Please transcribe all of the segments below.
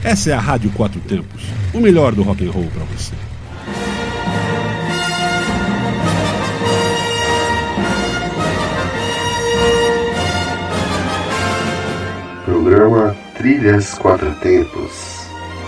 Essa é a Rádio Quatro Tempos, o melhor do rock and roll para você. Programa Trilhas Quatro Tempos.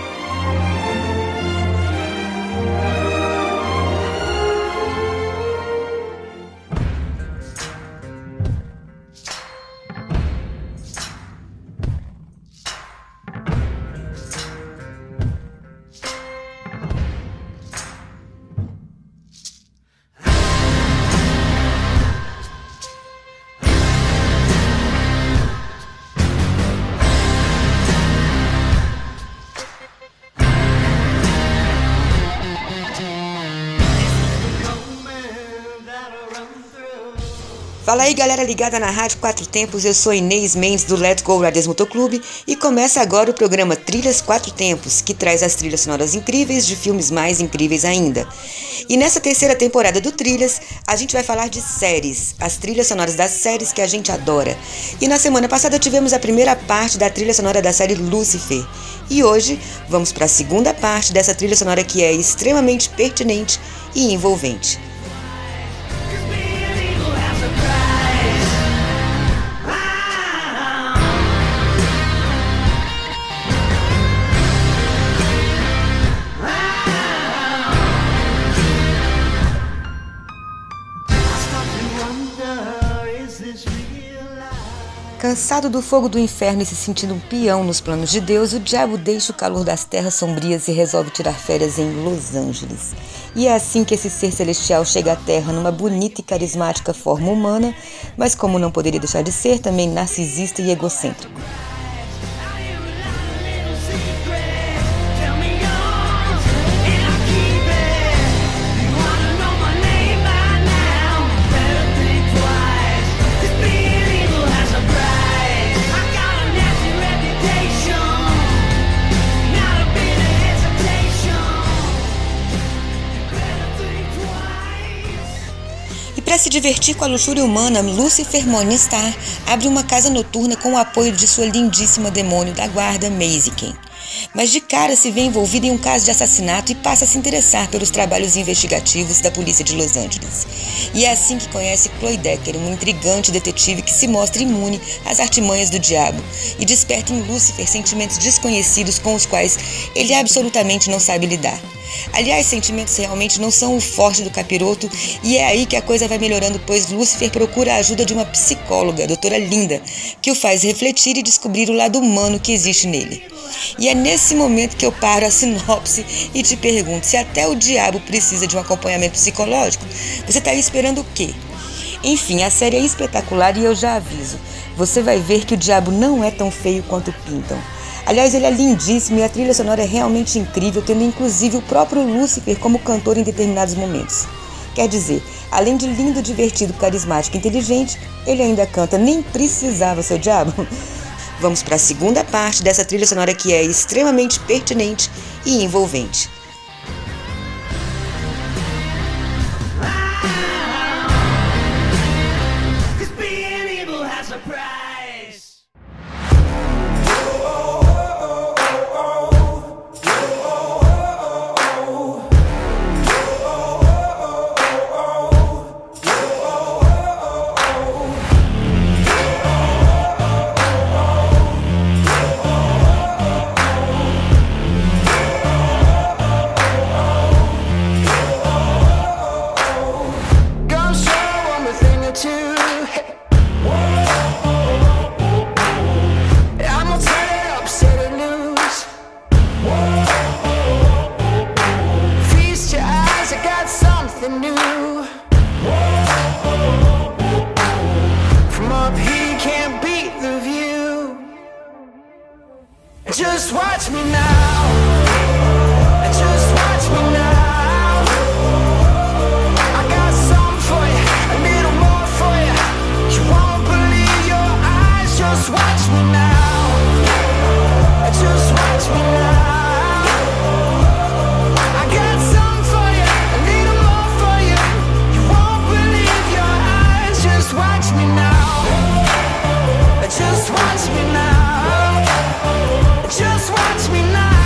Fala aí, galera ligada na Rádio Quatro Tempos, eu sou Inês Mendes do Let's Go Riders Motoclube e começa agora o programa Trilhas Quatro Tempos, que traz as trilhas sonoras incríveis de filmes mais incríveis ainda. E nessa terceira temporada do Trilhas, a gente vai falar de séries, as trilhas sonoras das séries que a gente adora. E na semana passada tivemos a primeira parte da trilha sonora da série Lucifer. E hoje vamos para a segunda parte dessa trilha sonora que é extremamente pertinente e envolvente. Cansado do fogo do inferno e se sentindo um peão nos planos de Deus, o diabo deixa o calor das terras sombrias e resolve tirar férias em Los Angeles. E é assim que esse ser celestial chega à Terra numa bonita e carismática forma humana, mas como não poderia deixar de ser, também narcisista e egocêntrico. Para se divertir com a luxúria humana, Lucifer Morningstar abre uma casa noturna com o apoio de sua lindíssima demônio da guarda, Mazikeen. Mas de cara se vê envolvido em um caso de assassinato e passa a se interessar pelos trabalhos investigativos da polícia de Los Angeles. E é assim que conhece Chloe Decker, uma intrigante detetive que se mostra imune às artimanhas do diabo e desperta em Lucifer sentimentos desconhecidos com os quais ele absolutamente não sabe lidar. Aliás, sentimentos realmente não são o forte do capiroto e é aí que a coisa vai melhorando, pois Lucifer procura a ajuda de uma psicóloga, a doutora Linda, que o faz refletir e descobrir o lado humano que existe nele. E é nesse momento que eu paro a sinopse e te pergunto, se até o diabo precisa de um acompanhamento psicológico, você está aí esperando o quê? Enfim, a série é espetacular e eu já aviso, você vai ver que o diabo não é tão feio quanto pintam. Aliás, ele é lindíssimo e a trilha sonora é realmente incrível, tendo inclusive o próprio Lucifer como cantor em determinados momentos. Quer dizer, além de lindo, divertido, carismático e inteligente, ele ainda canta, nem precisava, seu diabo. Vamos para a segunda parte dessa trilha sonora que é extremamente pertinente e envolvente. Just watch me now. Just watch me now. I got something for you, a little more for you. You won't believe your eyes. Just watch me now. Just watch me now. I got something for you, a little more for you. You won't believe your eyes. Just watch me now. Just watch me now. Just watch me now.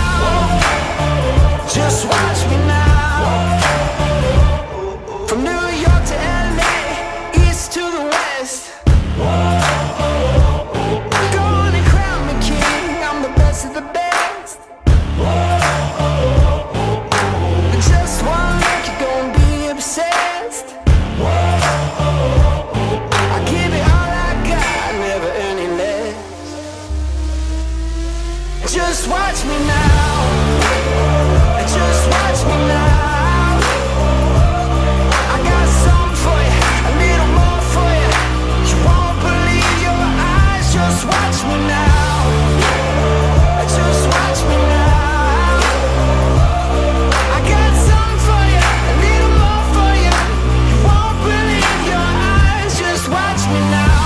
Just watch me now. Just watch me now. I got something for you, a little more for you. You won't believe your eyes. Just watch me now. Just watch me now. I got something for you, a little more for you. You won't believe your eyes. Just watch me now.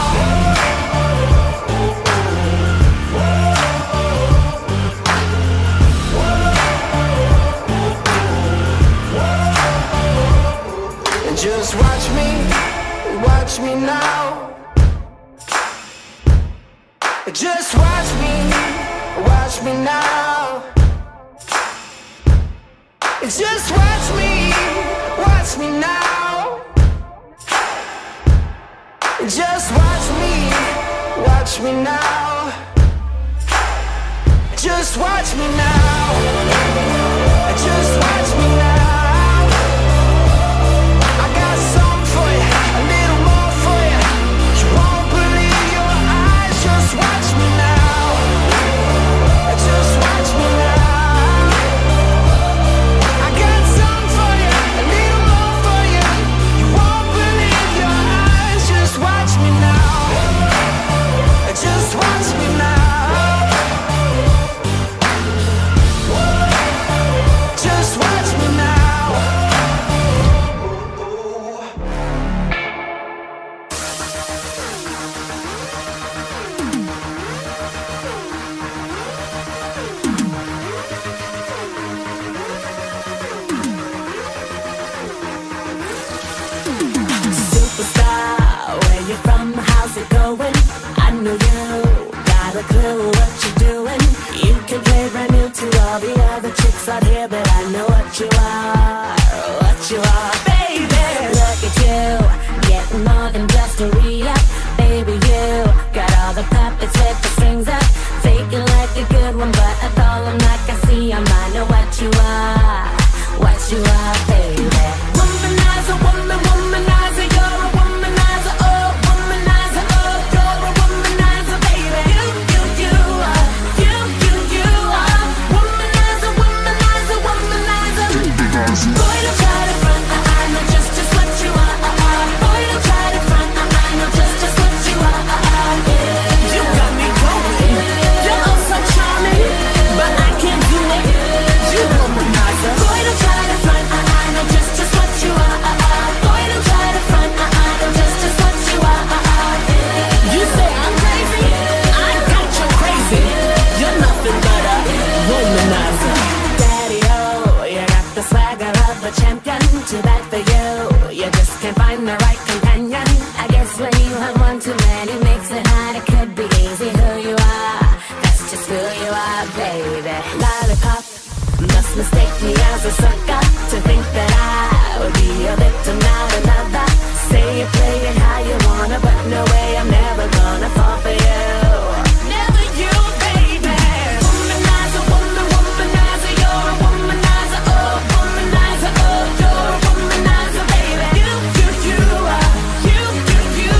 Just watch me now. Just watch me now. Just watch me now. Just watch me now. Just watch me now. Just watch me now. Out here, but I know what you are, baby. Look at you, getting more than just a re-up. Baby, you got all the puppets with the strings up. Faking like a good one, but I call them like I see them. I know what you are, baby. Womanizer, womanizer, you're a womanizer, oh, womanizer, oh, you're a womanizer, baby. You are, you are, womanizer, womanizer, womanizer. Boy, don't try to front, I know just what you are. Boy, don't try to front, I know just what you are. Yeah. You got me going, you're oh so charming, but I can't do it. You womanizer. Boy, don't try to front, I know just what you are. Boy, don't try to front, I know just what you are. You say I'm crazy, I got you crazy. You're nothing but a womanizer. Daddy-o, you got the swagger of a champion. Too bad for you, you just can't find the right companion. I guess when you have one too many makes it hard. It could be easy who you are, that's just who you are, baby. Lollipop, must mistake me as a sucker to think that I would be a victim, not another. Say you play it how you wanna, but no way, I'm never gonna fall for you. Never you, baby. Womanizer, womanizer, you're a womanizer, oh, womanizer, oh, you're a womanizer, baby. You are, you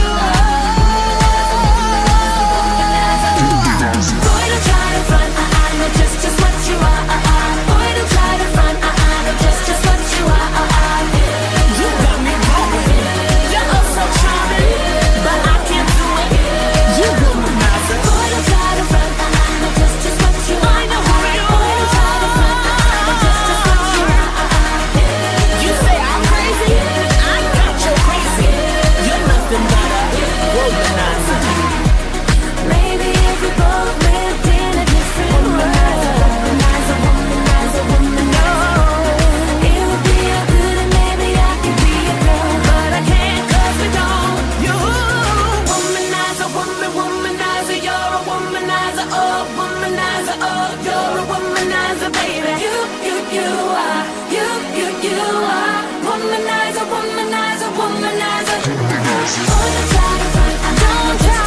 are. Boy, don't try to front, I know just what you are. Boy, don't try to front, I know just what you are. You got me going, you're oh so charming, but I can't do it. You womanizer. Boy, don't try to front, I know just what you are. I know who you are. Boy, don't try to front, I know just what you are. You say I'm crazy, I got you crazy. You're nothing but a womanizer. Maybe if we both lived in a different world, womanizer, womanizer, womanizer. It would be a good and maybe I could be a girl, but I can't 'cause we don't. You womanizer, womanizer, you're a womanizer, oh, womanizer, oh, you're a womanizer, baby. You are, you are, womanizer, womanizer, womanizer. Oh, don't try to front, I don't try.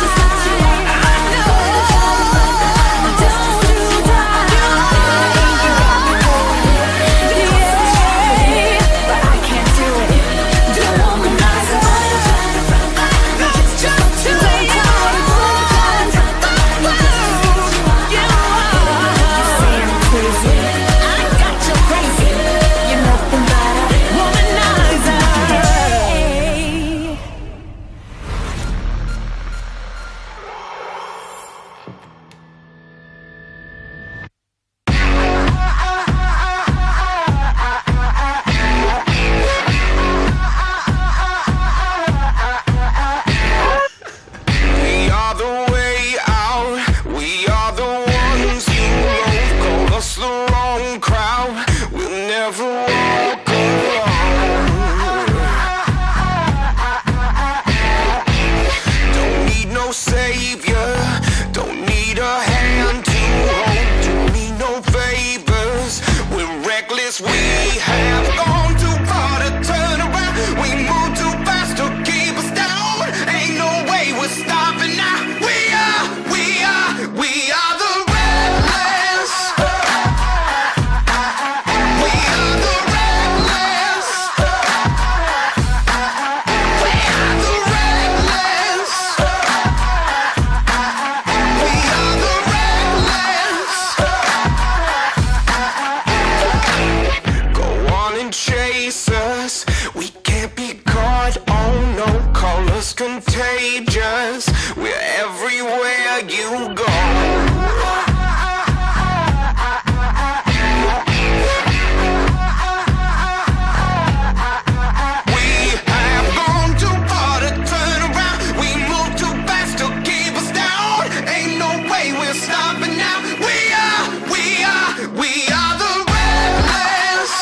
we're stopping now. We are the reckless.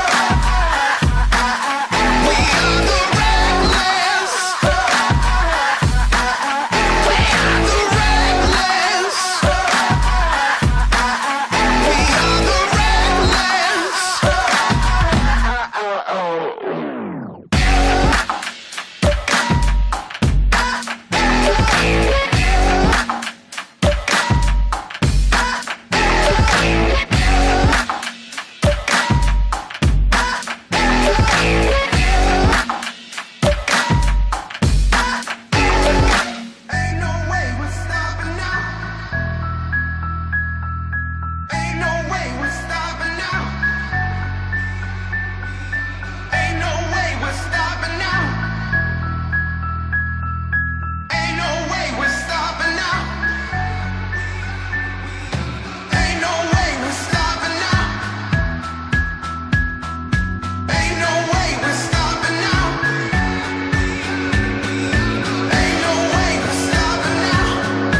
We are the reckless. We are the reckless. We are the reckless. Ain't no way we're stopping now. Ain't no way we're stopping now. Ain't no way we're stopping now. Ain't no way we're stopping now. Ain't no way we're stopping now. Ain't no way we're stopping now. Ain't no way we're stopping now.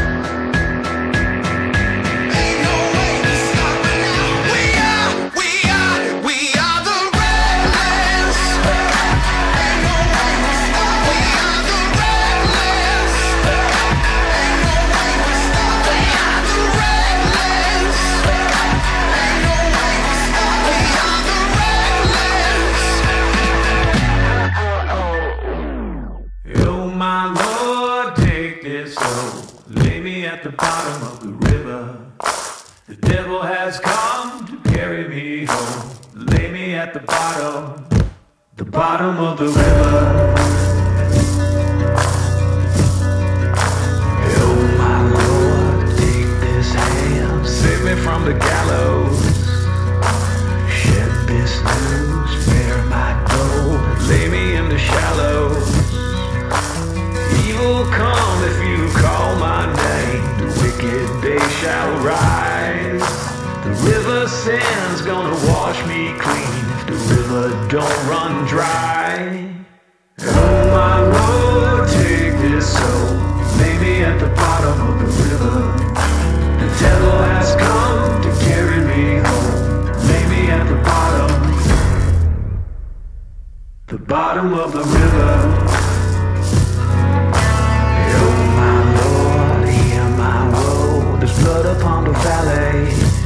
Ain't no way we're stopping now. We are the reckless. Ain't no way we're stopping. We are the reckless. Ain't no way we're stopping. We are the reckless. Ain't no way we're stopping. We are the reckless. Oh my Lord, take this soul, lay me at the bottom of the river. The devil has come to carry me home. Lay me at the bottom of the river. Oh my Lord, take this hand, save me from the gallows. Shed this news, bear my gold, lay me in the shallows. Evil come if you call my name. The wicked day shall rise. The river sand's gonna wash me clean if the river don't run dry. Oh my Lord, take this soul, lay me at the bottom of the river. The devil has come to carry me home. Lay me at the bottom of the river. Oh my Lord, hear my woe. There's blood upon the valley.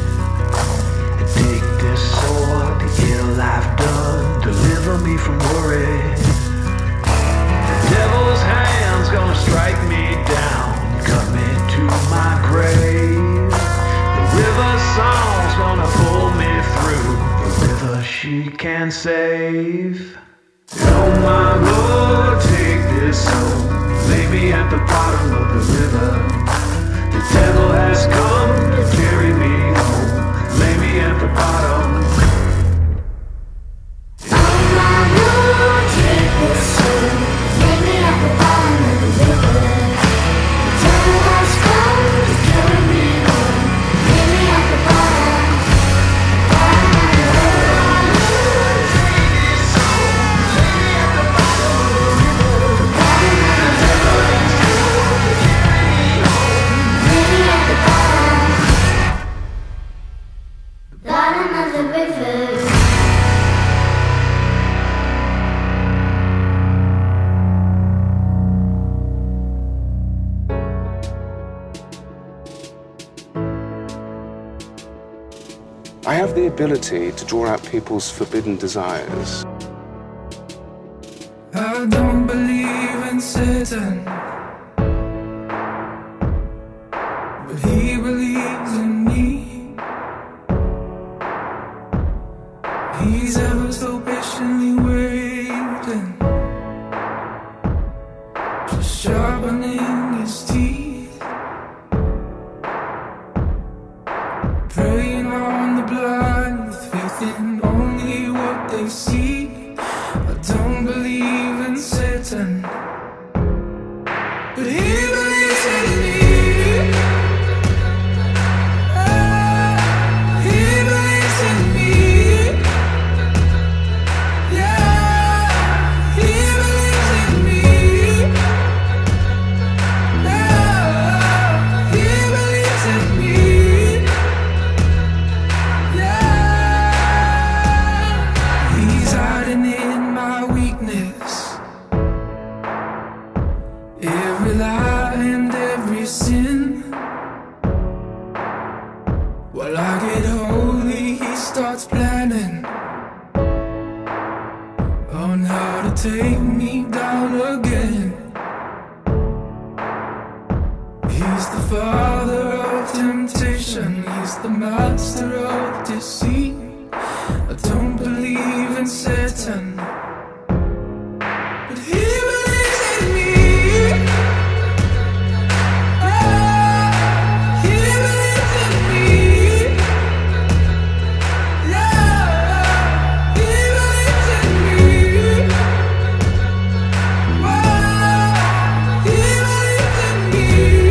Take this sword, the ill I've done. Deliver me from worry. The devil's hand's gonna strike me down, cut me to my grave. The river song's gonna pull me through. The river she can save. Oh my Lord, take this soul, lay me at the bottom of the river. The devil has come to carry me home. Lay me at the bottom. Oh my Lord, take this soul, lay me at the bottom of the river. The devil has come to carry me home. Lay me at the bottom of the bottom of the river. I have the ability to draw out people's forbidden desires. I don't believe in Satan, but he believes in me. He's ever so patiently waiting, just sharpening his teeth, preying on the blind with faith in only what they see. I don't believe in Satan, but he believes in me. He believes in me. Yeah, he believes in me. Yeah, he believes in me. While I get holy, he starts planning on how to take me down again. He's the father of temptation, he's the master of deceit. I don't believe in Satan, but he believes in me. He believes in me. Yeah, he believes in me. Wow, he believes in me.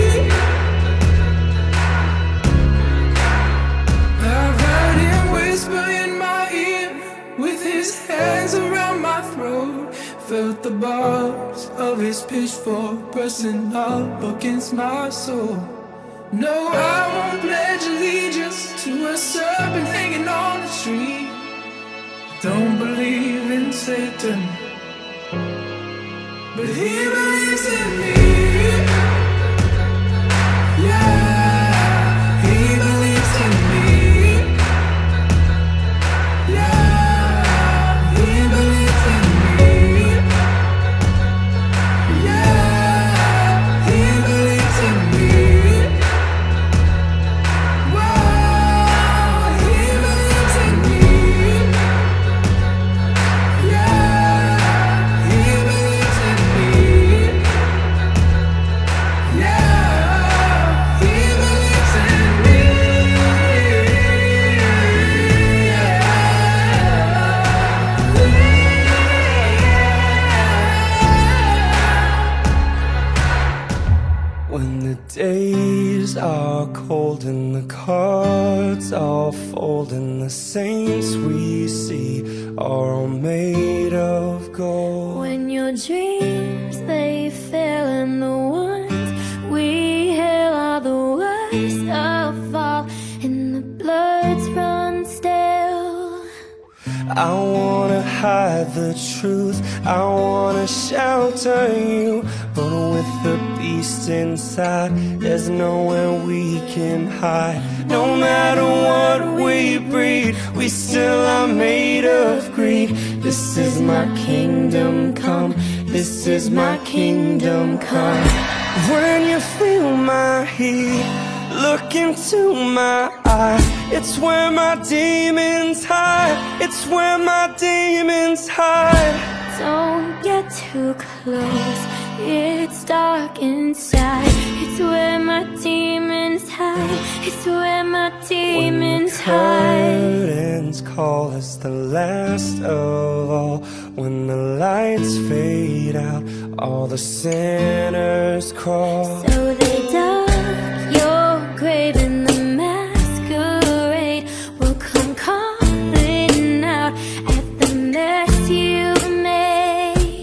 I've heard him whisper in my ear with his hands around my throat. Felt the barbs of his pitchfork pressing up against my soul. No, I won't pledge allegiance to a serpent hanging on a tree. Don't believe in Satan, but he believes in me. Yeah, he believes in me. Yeah, he believes in me. Yeah, he believes in me. Wow, he believes in me. Yeah, he believes in me. Yeah, he believes in me. When the days are cold and the cards all fold and the saints we see are all made of gold. When your dreams they fail and the ones we hail are the worst of all, and the bloods run stale. I wanna hide the truth, I wanna shelter you, but with the beast inside, there's nowhere we can hide. No matter what we breed, we still are made of greed. This is my kingdom come, this is my kingdom come. When you feel my heat, look into my eyes. It's where my demons hide. It's where my demons hide. Don't get too close, it's dark inside. It's where my demons hide. It's where my demons hide. Curtains call us the last of all. When the lights fade out, all the sinners crawl. So they dug your grave and the masquerade will come calling out at the mess you've made.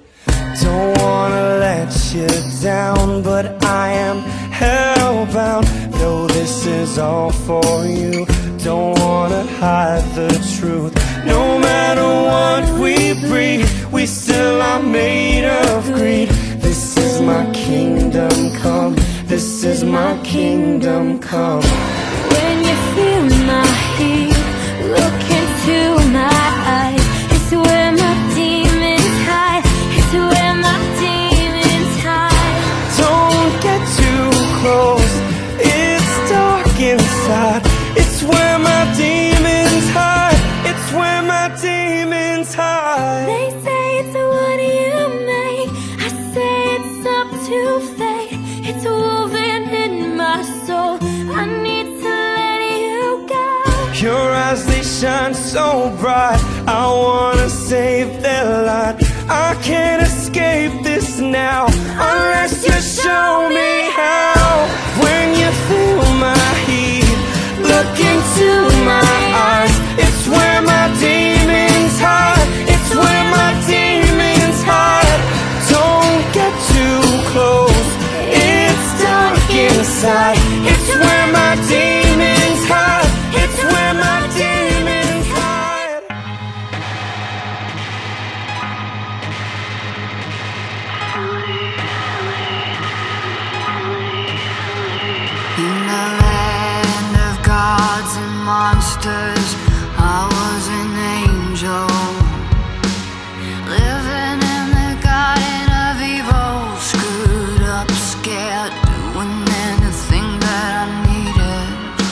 Don't wanna let you down, but I am hellbound. Though this is all for you, don't wanna hide the truth. No matter what we breed, we still are made of greed. This is my kingdom come, this is my kingdom come. When you feel my heat, look into my eyes. It's where my demons hide. It's where my demons hide. Don't get too close, it's dark inside. It's where my demons hide. It's where my demons hide. They say it's what you make, I say it's up to fate. It's woven in my soul, I need to let you go. Your eyes, they shine so bright, I wanna save their light. I can't escape this now, unless you show me how. When you feel my heat, look into my eyes. It's where my demons hide. It's where my demons hide. Don't get too close, it's dark inside. It's where my demons hide. It's where my demons hide. In the land of God monsters. I was an angel, living in the garden of evil, screwed up, scared, doing anything that I needed,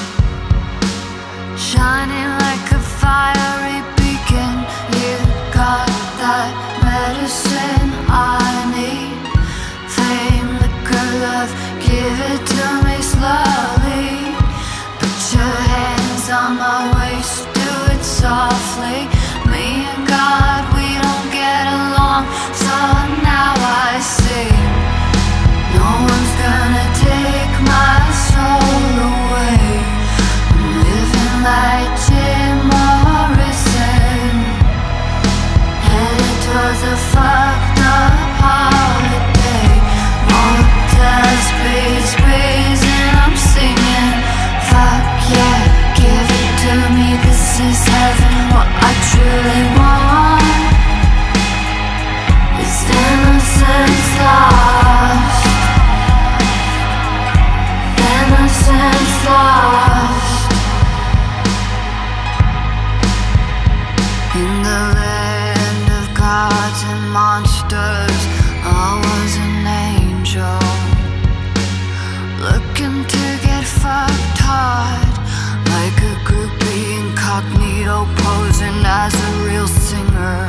shining like a fiery beacon. You got that medicine I need, fame, liquor, love, give it to me slowly. Put your hands on my waist, do it softly. Me and God, we don't get along, so now I see no one's gonna take my soul away. I'm living like Jim Morrison, headed towards a fucked up holiday. Motels, breeze, breeze, and I'm singing, fuck yeah, give it to me, this is heaven. What I truly want is innocence lost, innocence lost. In the land of gods and monsters, I was an angel, looking to get fucked hard, like a groupie incognito, posing as a real singer.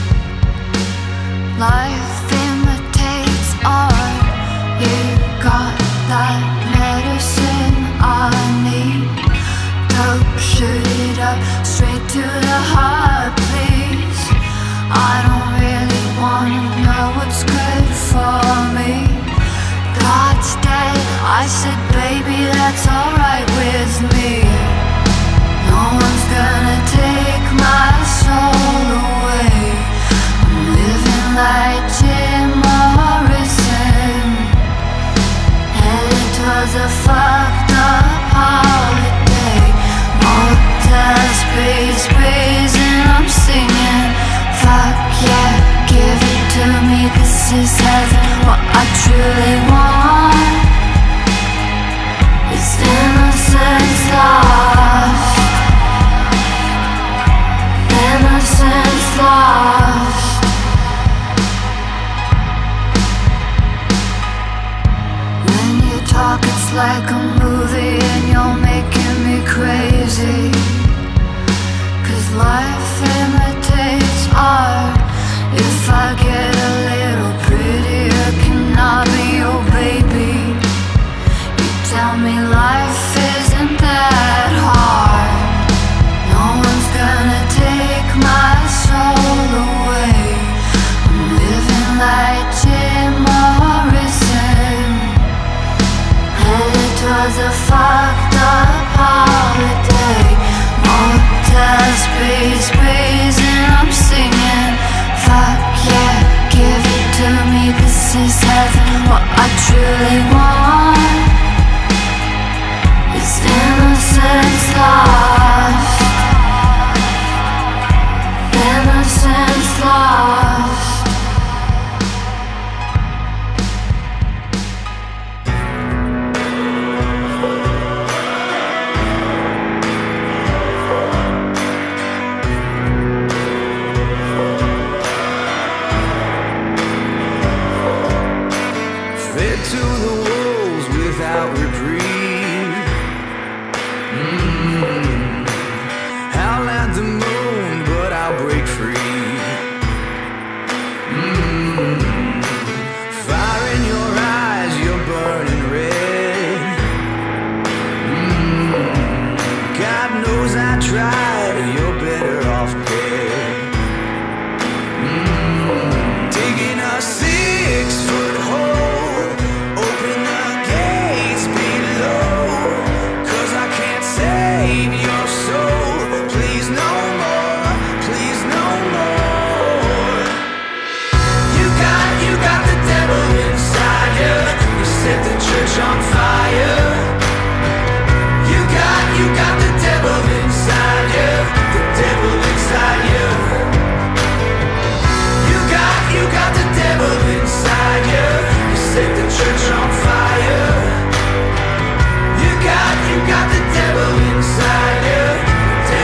Life imitates art, you got that medicine I need. Dope, shoot it up, straight to the heart, please. I don't really wanna know what's good for me. God's dead, I said, baby, that's alright with me. No one's gonna take my soul away. I'm living like Jim Morrison, headed towards a fucked up holiday. Motels, breeze, breeze, and I'm singing, fuck yeah, give it to me, this is heaven. What I truly want is innocence lost, innocence lost. When you talk it's like a movie and you're making me crazy, 'cause life imitates art. If I get a little prettier, can I be your baby? You tell me life isn't that hard. No one's gonna take my soul away. I'm living like Jim Morrison, headed towards a fucked up holiday. Motels, breeze, breeze, and I'm singing, fuck yeah, give it to me, this is heaven. What I truly want is innocence lost, innocence lost. Fed to the wolves without reprieve. Howl at the moon, but I'll break free. Fire in your eyes, you're burning red. God knows I tried, you're better off dead. Digging a 6-foot hole, open the gates below, 'cause I can't save your soul. Please no more, please no more. You got the devil inside you. You set the church on fire. You got the devil inside you. The devil inside you. You got the devil inside you. You set the church on fire. You got the devil inside you. The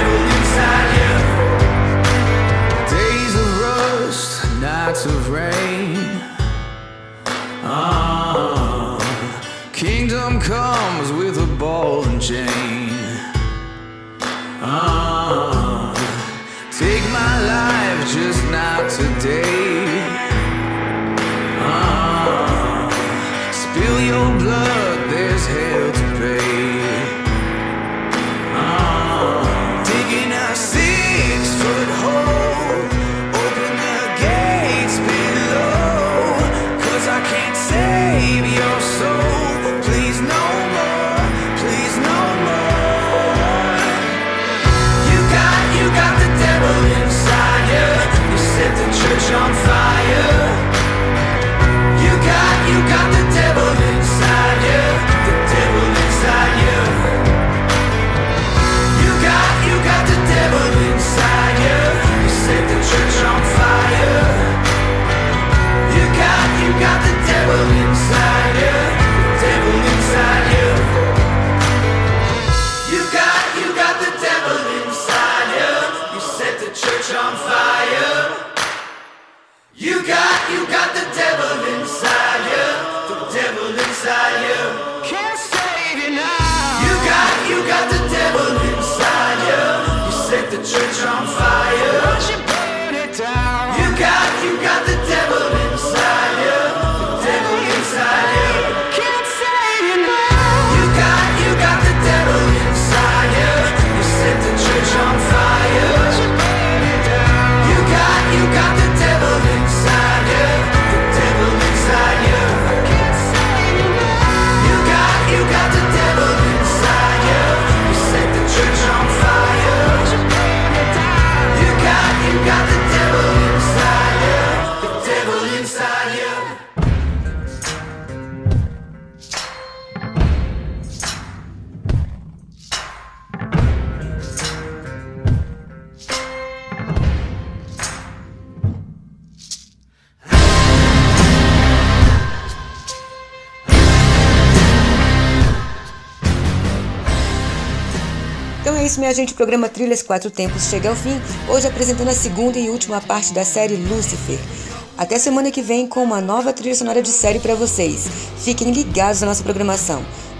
Então é isso, minha gente, o programa Trilhas Quatro Tempos chega ao fim, hoje apresentando a segunda e última parte da série Lúcifer. Até semana que vem com uma nova trilha sonora de série para vocês. Fiquem ligados na nossa programação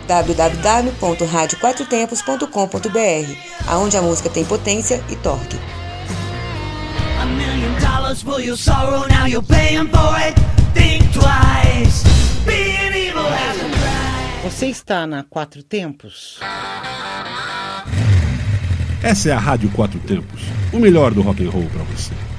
www.radioquatrotempos.com.br, aonde a música tem potência e torque. $1 million for your sorrow, now you're paying for it. Think twice. Being evil has a price. Você está na Quatro Tempos? Essa é a Rádio Quatro Tempos, o melhor do rock and roll para você.